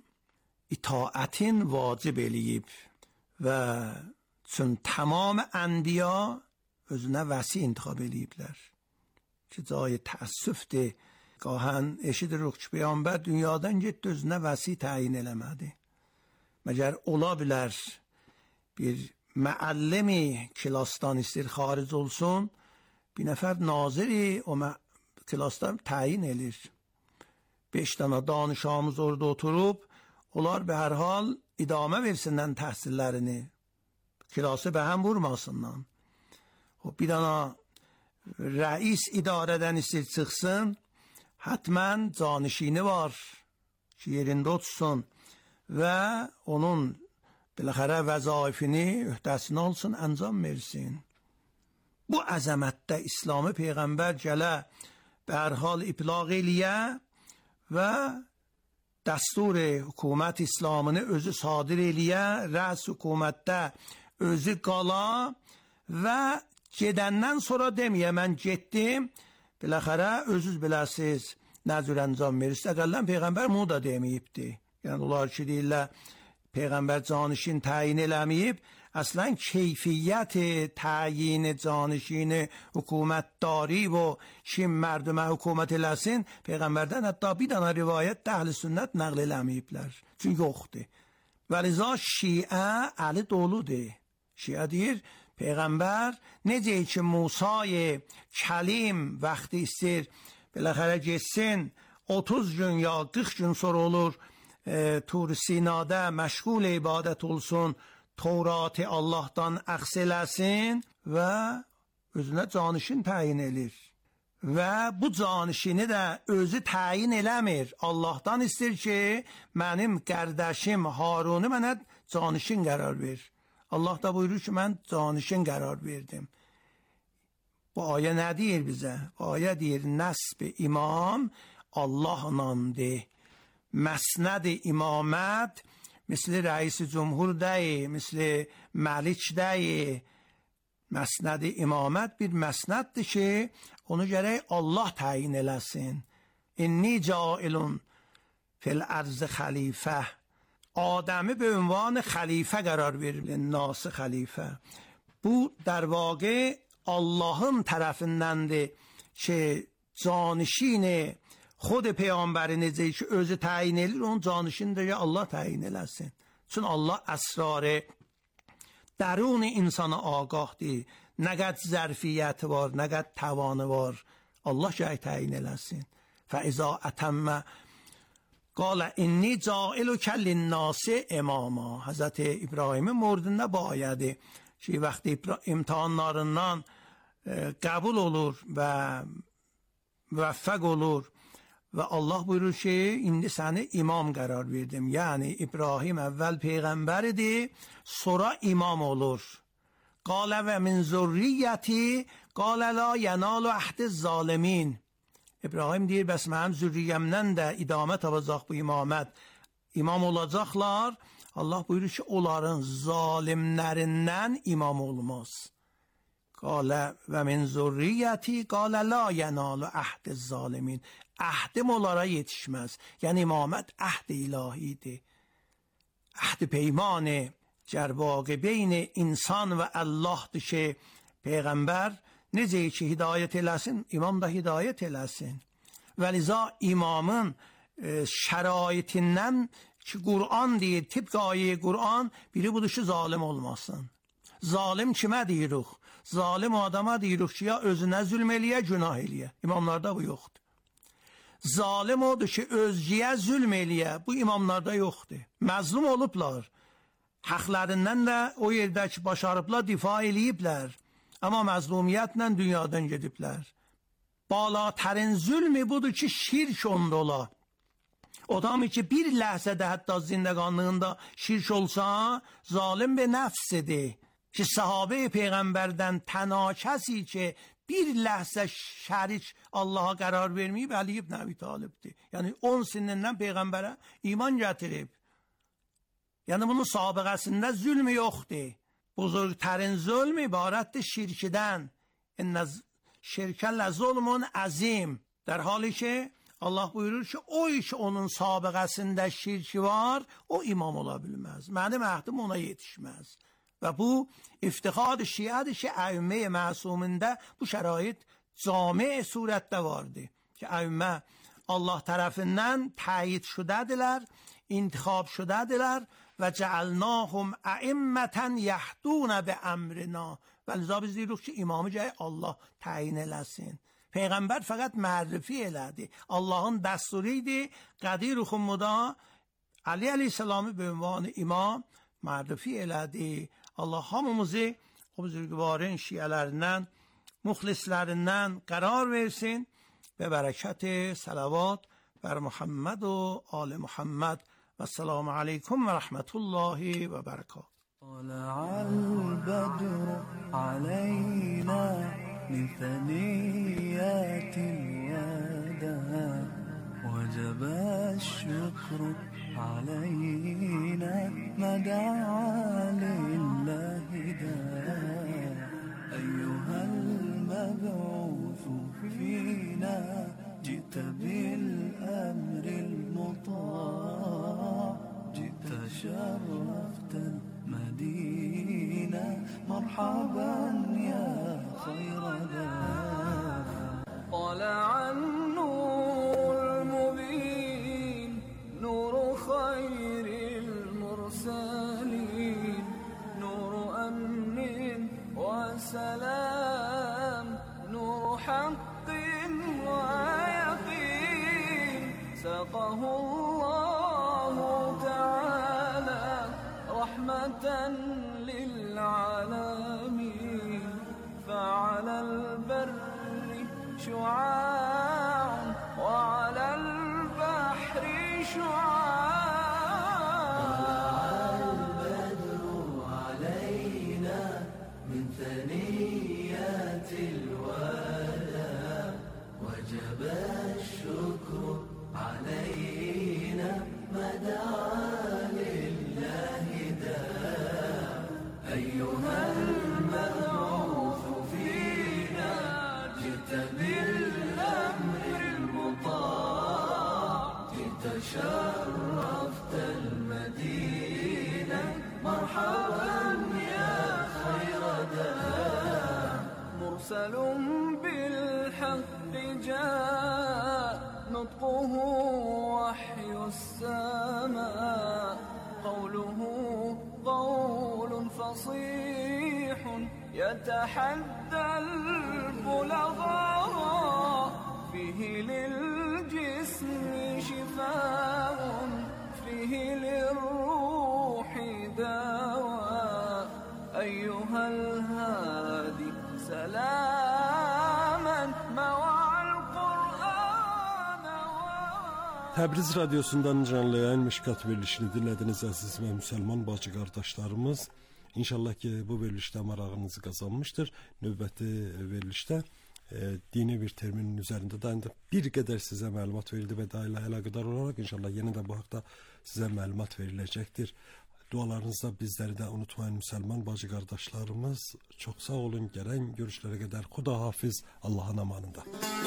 itaətin vacib eləyib və çün tamam enbiya özünə vəsi intikhab eləyiblər. Ki cای təəssüfdir. Gahən eşidirik ki Peyğəmbər dünyadan getdi özünə vəsi təyin eləmədi. Məgər ola bilər bir müəllimi klasdan istir xaric olsun, bir nəfər naziri o klasdan təyin elir. Beş tane danışağımız orada oturup onlar به هر حال idame versinler təhsillərini. Klası به هم vurmasınlar. O bir tane reis idareden istir çıxsın, hatmen canişini var ki yerinde otursun ve onun biləxərə vəzaifini öhdəsini alsın, əncam versin. Bu əzəmətdə İslamı Peyğəmbər gələ به هر حال iblağ eləyə və dəstur hökumət İslamını özü sadir eləyə, rəs hökumətdə özü qala və gedəndən sonra deməyə mən getdim, biləxərə özünüz biləsiz nə cür əncam verirsə, əqəllən Peyğəmbər bunu da deməyibdi. Yəni onlar ki deyirlər Peyğəmbər canişin təyin eləməyib, اصلا کیفیت تعیین جانشین حکومتداری و چین مردم حکومت لسین پیغمبردن حتی بیدن روایت اهل سنت نقل eləməyiblər. Çünki yoxdur. Və liza şiə əli doludur. Şiə deyir Peyğəmbər necə ki Musa'yı kəlim vaxtı istir biləxərə getsin otuz gün ya qırx gün sonra olur e, Tur Sinada məşğul ibadət olsun, Tevrat Allah'tan əxs eləsin və özünə canişin təyin edir. Və bu canişini də özü təyin eləmir. Allah'tan istir ki, mənim qardaşım Harunu mənə canişin qərar ver. Allah da buyurur ki, mən canişin qərar verdim. Bu ayə nə deyir bizə? Bu ayə deyir, nəsb imam Allah'ınamdır. Məsnəd imamət مثل رئیس جمهور دی، مثل ملک دی. مسند امامت bir məsnəddir ki, onu gərək Allah təyin eləsin. İnni cailun fil arz xəlifə. Adəmi به عنوان خلیفه قرار verir. Nas xəlifə. Bu در واقع Allah'ın tərəfindəndir ki, canişin خود پیامبر necə ki özü təyin edir, onun canişini də Allah təyin eləsin. Çünki Allah əsrarı درون insana ağahdır. Nə qədər zərfiyyəti var, nə qədər tavanı var. Allah gəy təyin eləsin. فَإِذَا أَتَمَّ قال انی جاعلک للناس اماما. Hazreti İbrahim'in murdunda bu ayədir ki, vaxtı imtihanlarından qəbul olur və müvəffəq olur və Allah buyurur ki, indi səni imam qərar verdim. Yəni İbrahim əvvəl peyğəmbər idi, sonra imam olur. قال və min zurriyyəti قال لا ینال عهد الظالمین. İbrahim deyir, bəs mənim zürriyyəmdən də idamə tapacaq bu imamət, imam olacaqlar. Allah buyurur ki, onların zalimlərindən imam olmaz. Qalə və min zurriyyəti qalə la yənalu əhd zalimin. Əhdim onlara yetişməz. Yəni imamət əhd ilahidir. Əhd peymanı cərbaqı beyni insan və Allahdır ki, Peyğəmbər necə ki hidayət eləsin, imam da hidayət eləsin. Və liza imamın e, şəraitindən ki, Qur'an deyir, tibqayı Qur'an, biri budur ki, zalim olmasın. Zalim kimə deyirik? Zalim o adama deyirik ki, ya özünə zülm eləyə, günah eləyə. İmamlarda bu yoxdur. Zalim odur ki, özgəyə zülm eləyə. Bu imamlarda yoxdur. Məzlum olublar. Haqlarından da o yerdə ki, başarıblar, difa eləyiblər. Amma məzlumiyyətlə dünyadan gediblər. Balatərin zülmü budur ki, şirk onda ola. O da ki, bir ləhzədə hətta zindəqanlığında şirk olsa, zalim bir nəfsidir. Ki, sahabe Peyğəmbərdən tənha kəsi ki, bir ləhzə şərik Allaha qərar verməyib, Əli ibn Əbi Talibdir. Yəni, on sinindən Peyğəmbərə iman gətirib. Yəni, bunun sabiqəsində zülmü yoxdur. Buzurgtərin zülm ibarətdir şirkdən. İnnə şirkə ləzulmun əzim. در حالی ki, Allah buyurur ki, o iş onun sabiqəsində şirki var, o imam ola bilməz. Mənim əhdim ona yetişməz. Və bu iftixad şiədir ki, əimmə-i məsumində bu şərait cami surətdə vardır. Ki, əimmə Allah tərəfindən təyid şudədirlər, intixab şudədirlər və cəalnahum əimmətən yəhdunə bi əmrina. Və liza biz deyirik ki, imamı gəy Allah təyin eləsin. Peyğəmbər fəqət mərrifi elədi. Allahın dəsturu idi. Qədiruxumuda Ali əleyhissalamı به عنوان imam mərrifi elədi. Allah hamımızı o buzurgvarın şiələrindən, muxlislərindən qərar versin və bərəkət salavat bər Muhammed و آل محمد و السلام علیکم و رحمت الله و برکاته. طلع البدر علينا من ثنيات الوداع وجب الشكر علينا ما دعا لله داع أيها المبعوث فينا جئت بالأمر المطاع جئت شرفت المدينة مرحبا يا خير داع طلع النور المبين نور خير المرسلين نور أمن وسلام نور حق ويقين سقه الله تعالى رحمة للعالمين فعلى البر شعاع وعلى البحر شعاع البدر علينا من ثنيات الوداع وجب الشكر علينا ما دعا لله داع أيها المبعوث فينا جئت بالأمر المطاع جئت شرفت المدينة مرحبا يا خير داع مرسل بالحق جاء نطقه وحي السماء قوله قول فصيح يتحدى البلغاء فيه للجمال الجسم شفاء فيه للروح دواء أيها الهادي سلاما مع القرآن. Təbriz radiosundan canlı yayın Mişkat verilişini dinlədiniz əziz və müsəlman bacı qardaşlarımız. İnşallah ki bu verilişdə marağınızı qazanmışdır. Növbəti verilişdə e, dini bir terminin üzərində dayandı. Bir qədər sizə məlumat verildi və daha ilə əlaqədar olaraq inşallah yenə də bu haqda sizə məlumat veriləcəkdir. Dualarınızda bizləri də unutmayın müsəlman bacı qardaşlarımız. Çox sağ olun. Gələn görüşlərə qədər Xuda hafiz, Allahın amanında.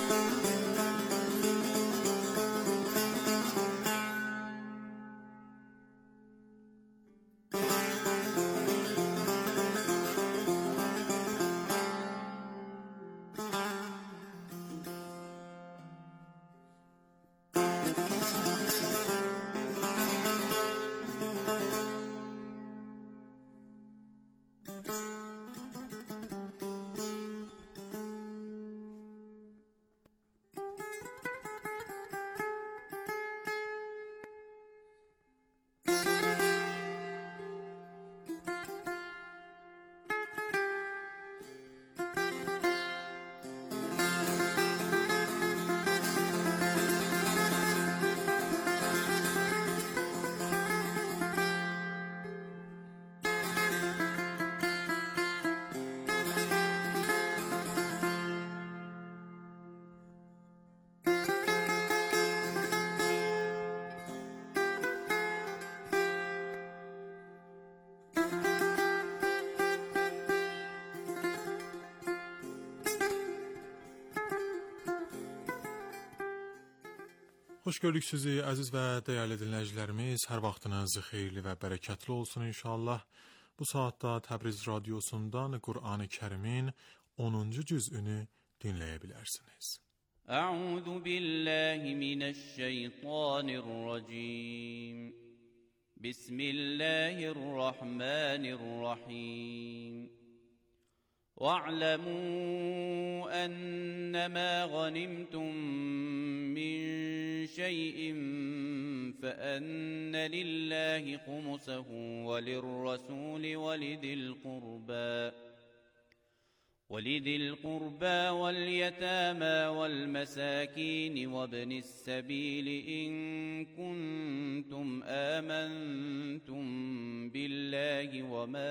Xoş gördük sizi əziz və dəyərli dinləyicilərimiz. Hər vaxtınız xeyirli və bərəkətli olsun inşallah. Bu saatda Təbriz radiosundan Qur'an-ı Kərimin onuncu cüzünü dinləyə bilərsiniz. Əuzu billahi minəşşeytanirracim. Bismillahirrahmanirrahim. واعلموا أنما غنمتم من شيء فأن لله خمسه وللرسول ولذي القربى ولذي القربى واليتامى والمساكين وابن السبيل إن كنتم آمنتم بالله وما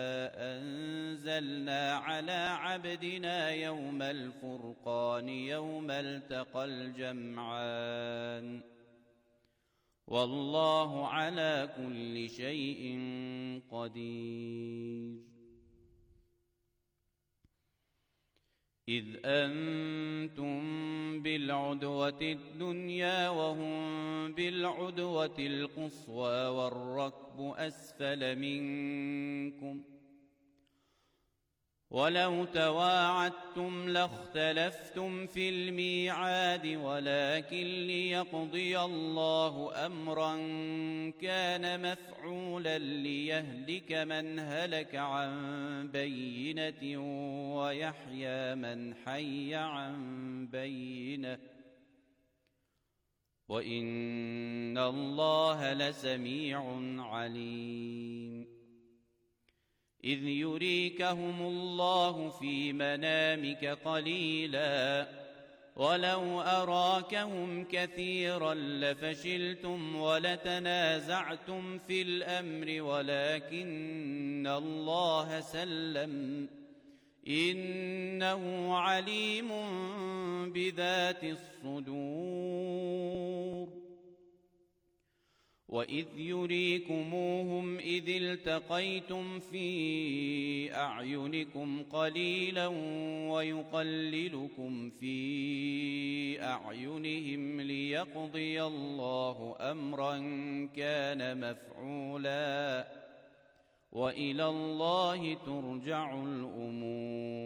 أنزلنا على عبدنا يوم الفرقان يوم التقى الجمعان والله على كل شيء قدير. إذ أنتم بالعدوة الدنيا وهم بالعدوة القصوى والركب أسفل منكم ولو تواعدتم لاختلفتم في الميعاد ولكن ليقضي الله أمرا كان مفعولا ليهلك من هلك عن بينة ويحيى من حي عن بينة وإن الله لسميع عليم. إذ يريكهم الله في منامك قليلا ولو أراكهم كثيرا لفشلتم ولتنازعتم في الأمر ولكن الله سلم إنه عليم بذات الصدور. وإذ يريكموهم إذ التقيتم في أعينكم قليلا ويقللكم في أعينهم ليقضي الله أمرا كان مفعولا وإلى الله ترجع الأمور.